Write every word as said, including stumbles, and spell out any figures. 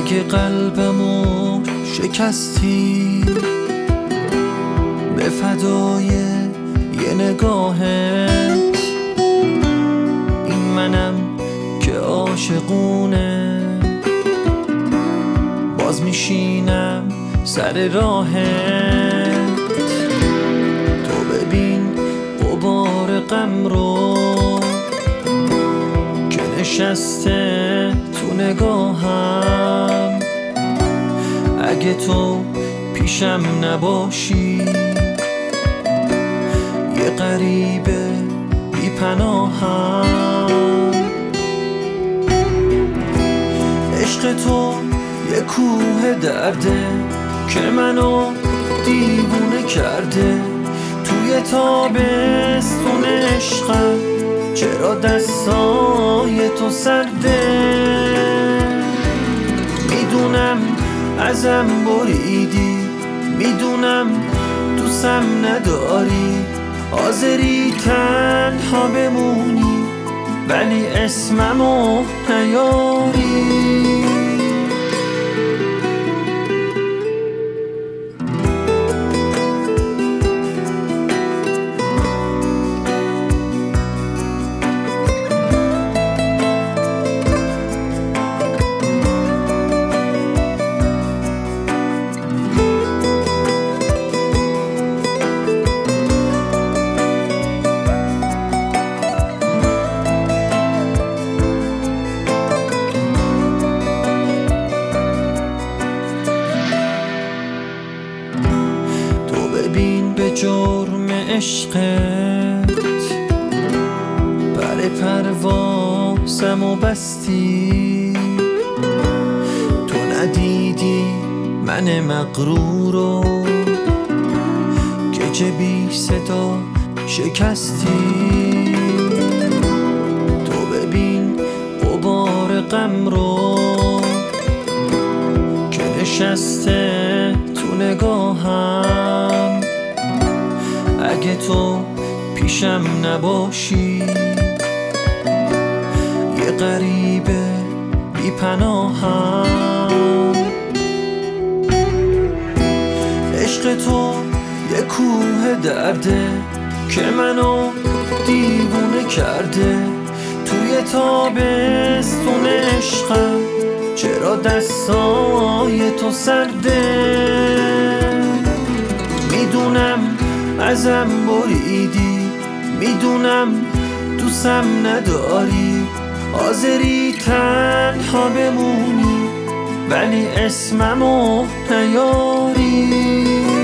اگه قلبمو شکستی به فدای یه نگاهت، این منم که عاشقونه باز میشینم سر راهت. تو ببین غبار غم رو که نشسته تو نگاهم، اگه تو پیشم نباشی یه غریبه بی پناهم. عشق تو یه کوه درده که منو دیوونه کرده، توی تابستون عشقم چرا دستای تو سرده. میدونم ازم بریدی، میدونم دوستم نداری، حاضری تنها بمونی ولی اسممو نیاری. ببین به جرم عشقت پر پروازمو بستی، تو ندیدی من مغرورو که چه بی صدا شکستی. تو ببین غبار غم رو که نشسته تو نگاهم، اگه تو پیشم نباشی یه غریبه بی پناهم. عشق تو یه کوه درده که منو دیوونه کرده، توی تابستون عشقم چرا دستای تو سرده. میدونم ازم بریدی، میدونم دوستم نداری، حاضری تنها بمونی ولی اسممو نیاری.